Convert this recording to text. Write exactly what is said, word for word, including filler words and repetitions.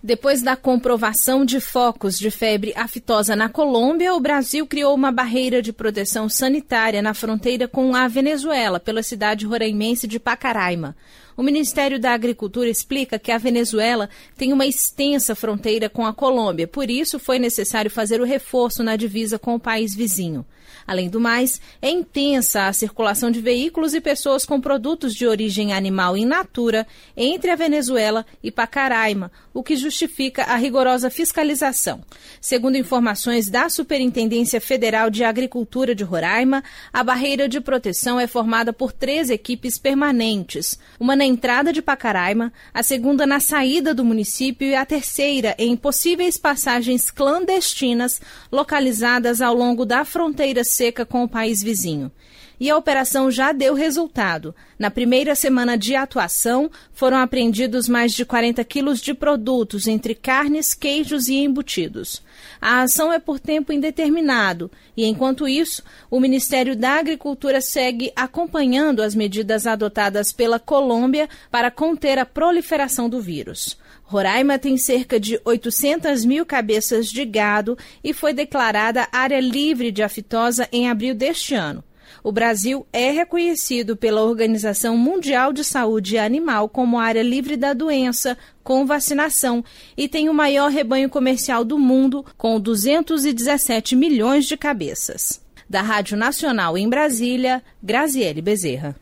Depois da comprovação de focos de febre aftosa na Colômbia, o Brasil criou uma barreira de proteção sanitária na fronteira com a Venezuela, pela cidade roraimense de Pacaraima. O Ministério da Agricultura explica que a Venezuela tem uma extensa fronteira com a Colômbia, por isso foi necessário fazer o reforço na divisa com o país vizinho. Além do mais, é intensa a circulação de veículos e pessoas com produtos de origem animal in natura entre a Venezuela e Pacaraima, o que justifica a rigorosa fiscalização. Segundo informações da Superintendência Federal de Agricultura de Roraima, a barreira de proteção é formada por três equipes permanentes, uma na entrada de Pacaraima, a segunda na saída do município e a terceira em possíveis passagens clandestinas localizadas ao longo da fronteira seca com o país vizinho. E a operação já deu resultado. Na primeira semana de atuação, foram apreendidos mais de quarenta quilos de produtos, entre carnes, queijos e embutidos. A ação é por tempo indeterminado e, enquanto isso, o Ministério da Agricultura segue acompanhando as medidas adotadas pela Colômbia para conter a proliferação do vírus. Roraima tem cerca de oitocentas mil cabeças de gado e foi declarada área livre de aftosa em abril deste ano. O Brasil é reconhecido pela Organização Mundial de Saúde Animal como área livre da doença, com vacinação, e tem o maior rebanho comercial do mundo, com duzentos e dezessete milhões de cabeças. Da Rádio Nacional em Brasília, Graziele Bezerra.